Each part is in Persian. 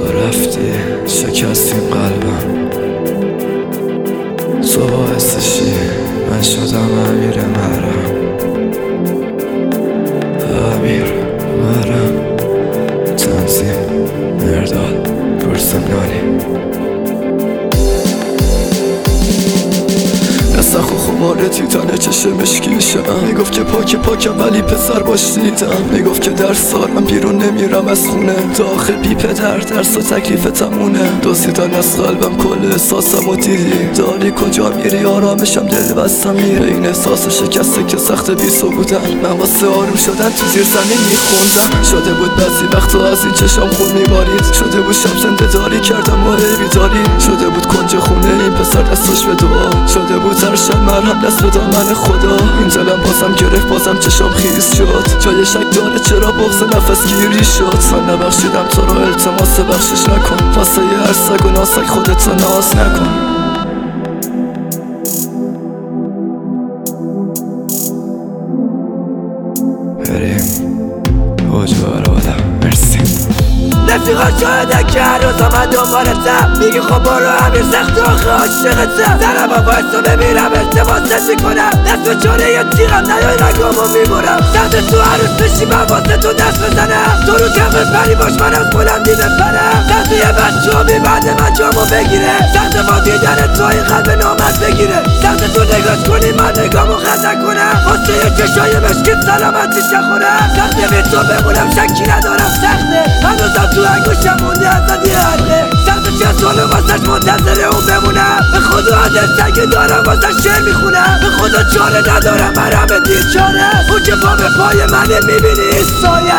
تو رفتی شکستی قلبم، تو باعثشی من شدم امیر محرم. امیر محرم تنظیم مرداد پرسنالی. نسخ و خماره تیتانه چشم مشکیشم، میگفت که پاکم ولی پسر باش دیدم. میگفت که در سال من بیرون نمیرم از خونه، تا آخه بی پدر درس و تکلیف تمونه. دزدیدن از قلبم کل احساسم و دیدی، داری کجا میری آرامشم دل بستم میره. این احساس شکسته که سخت بیسو بودن، من واسه آروم شدن تو زیر زمین میخوندم. شده بود بعضی وقتا از این چشم خون میبارید، شده بود شب زنده داری کردم و بیداری. شده بود کنج خونه این پسر دستش به دعا، شده بود هر شب مرهم دست به دامن خدا. این دلم بازم گرفت، بازم چشم خیز شد، جای شک داره چرا بغض نفس گیری شد. من نبخشیدم تو رو، التماس بخشش نکن، واسه یه هر سگ و ناسک خودتو ناز نکن. بریم کجا رو مرسی. رفیقا شاهدن که هر روز من دنبالتم، میگی خب برو امیر سخت آخه عاشقتم. درم با وایسا بمیرم التماست میکنم، دست به چاره یه تیغم نیای رگامو میبرم. سمت تو عروس بشی من واسه تو دست بزنم، تو رو کف پری باش من از بلندی بپرم. سمت یه بچه ها میبنده من جامو بگیره، سمت با دیدن تو این قلب نامت بگیره. سمت تو نگاش کنی من نگامو خطا کنم، واسه یه چشای مشکل سلامتیش نخورم. سمت بی تو بمونم شکی ندارم سخته، هنوزم تو انگوشم مونده ازت یه حلقه. سمت چه سالو واسش منتظر اون بمونم، به خدا عدل سگه دارم واسش شعر میخونم. به خدا چاره ندارم من همه دیر چاره، اون که پا به پای منه میبینی این سایه.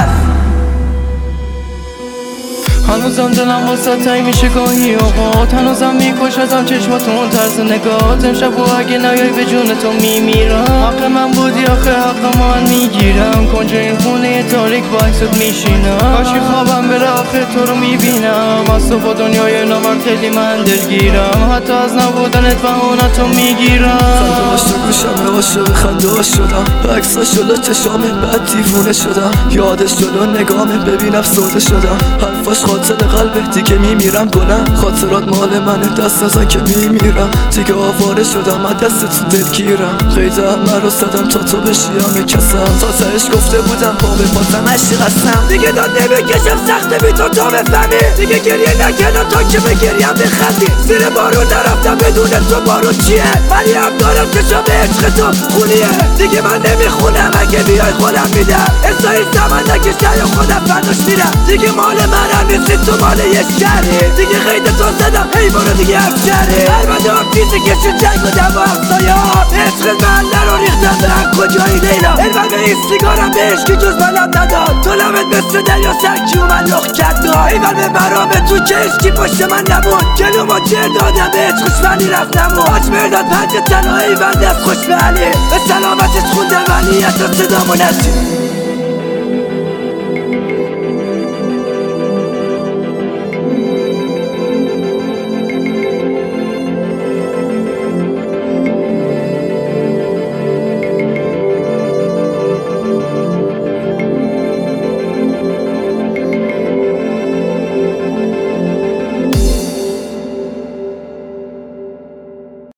هنوزم دلم واسه تایی میشه گاهی اوقات، هنوزم میکشتم چشماتون طرز نگات. امشب و اگه نیای به جون تو میمیرم، حق من بودی آخه حق من میگیرم. کنج این خونه تاریک با عکست میشینم، کاشی خوابم بره آخه تو رو میبینم. از تو با دنیای نامرد خیلی من دلگیرم، حتی از نبودنت بهانتو میگیرم. خنده هاش تو گوشم عاشق خنده هاش شدم، به عکساش جلو چشامه بعد دیوونه شدم. یادش جلو نگامه ببین افسرده شدم، حرفاش خاطر قلبه دیگه میمیرم گلم. خاطرات مال منه دست نزن که میمیرم، دیگه آواره شدم از دست تو دلگیرم. قیده من رو زدم تا تو بشی همه کسم، تا تهش گفته بودم پا به پاتم عشق هستم. دیگه داد نمیکشم سخته بی تو بفهمی، دیگه گریه نکردم تا که به گریم بخندی. زیر بارون نرفتم بدون تو بارون چیه، ولی هم دارم چشم به عشق تو خونیه. دیگه من نمیخونم اگه بیای خودم میدم، اصلا زمان نکشته یا خودم فرداش میرم. دیگه مال منم نیستی تو مال یه شهری، دیگه قید تو زدم حیوانو دیگه افشری. البته هم چیزی که شد جنگ و دم و همسایه ها، عشق محله رو ریختم به هم کجایی لیلا. علم به این سیگارم به عشقی جز منم نداد، تو لبت مثل دریا سرکی و من لخ کرد. ایول به مرامه تو که عشقی پشت من نبود، جلو ما جر دادم به عشقش ولی رفت نمون. حاج مرداد پنج تنها ایول دست خوش به علی، به سلامتش خونده ولیت و صدامو نشید.